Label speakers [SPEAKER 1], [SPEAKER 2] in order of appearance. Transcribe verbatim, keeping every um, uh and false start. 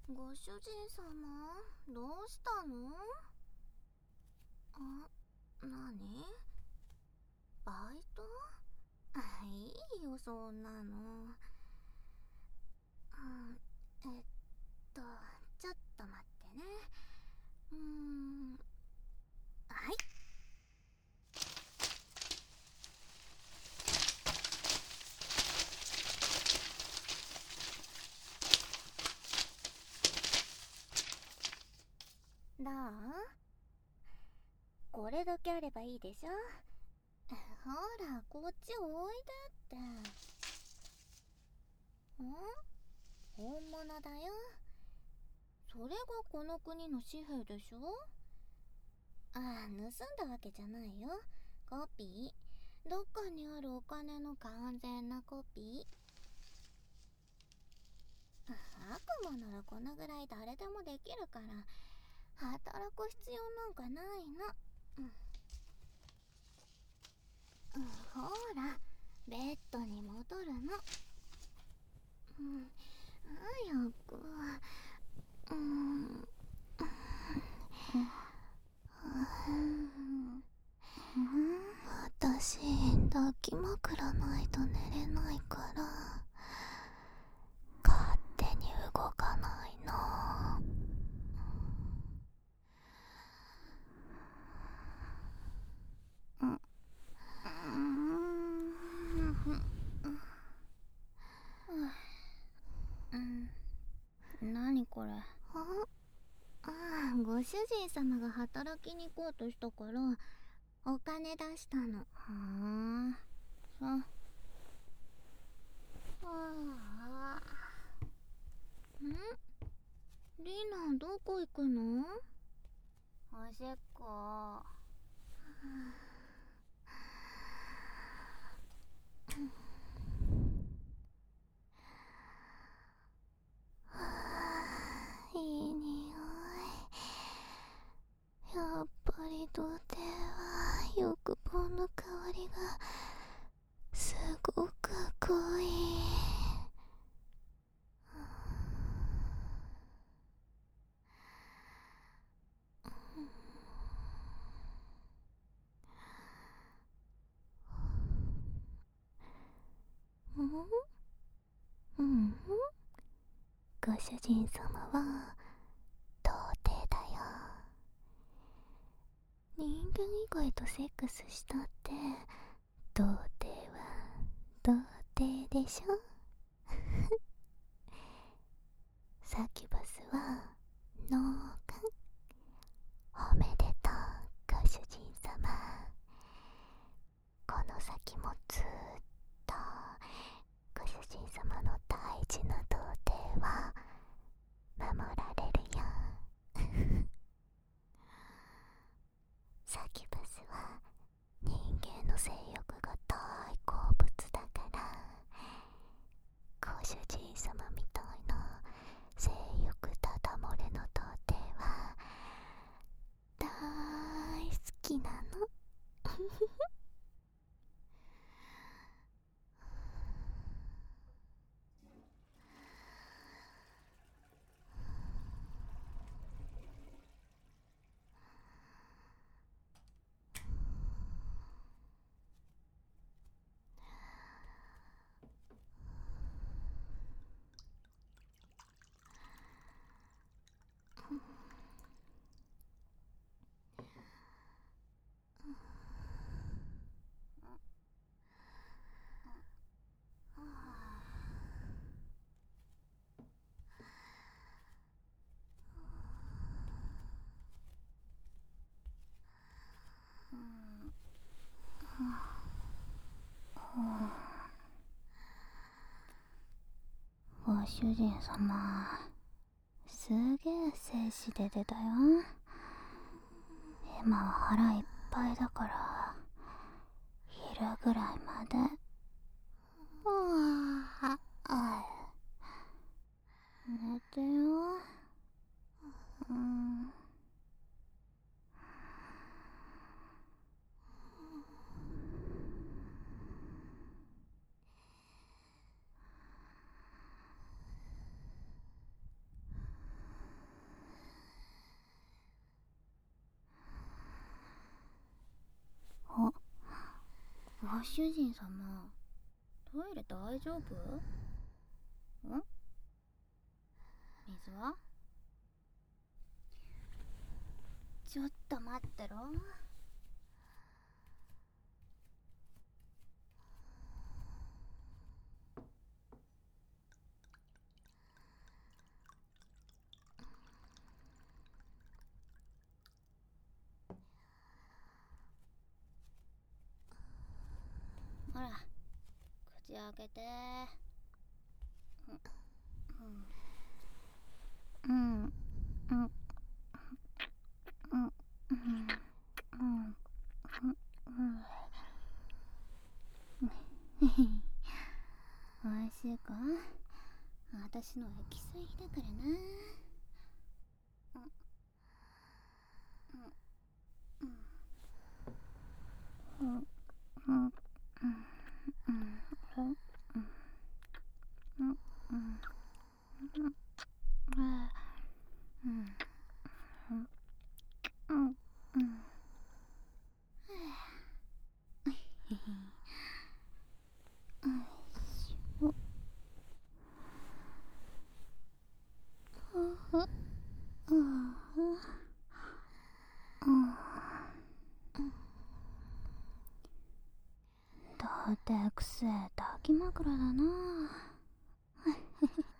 [SPEAKER 1] ご主人様、どうしたの？あ、なに？バイト？あ、いいよ、そんなの。うん、えっと、ちょっと待ってね。うーん、はい。どう？これだけあればいいでしょ。ほら、こっちおいでって。ん？本物だよ。それがこの国の紙幣でしょ。ああ、盗んだわけじゃないよ。コピー。どっかにあるお金の完全なコピー。悪魔ならこのぐらい誰でもできるから、働く必要なんかないの。うん、うん、ほら、ベッドに戻るの。うん、早く。うん、私、抱き枕ないと寝れないから、勝手に動かないの。うん、うん、何これ？ああ、ご主人様が働きに行こうとしたからお金出したの。はあ、さあ。ん？リナ、どこ行くの？おしっこ。いい匂い。やっぱり土手は欲望の香りがすごく濃い。うん？うん、ご主人様は童貞だよ。人間以外とセックスしたって童貞は童貞でしょ。サキュバスはノーカン。おめでとう、ご主人様。この先もずっとご主人様の大事な童貞は守られるよ。サキュバスは人間の性欲が大好物だから、ご主人様みたいな性欲ただ漏れの童貞は大好きなの。ご主人様、すげえ精子出てたよ。今は腹いっぱいだから昼ぐらいまで。うわあ、寝てよ。うん。 ご主人様、トイレ大丈夫？ん？水は？ちょっと待ってろ。ほら、口開けて。うん、うん、うん、うん、うん、うん、うん。おいしいか？私のエキス入りだからな。うん、うん、うん、うん、うん、うん、うん、うん、うん、うん。だってくせえ抱き枕だな。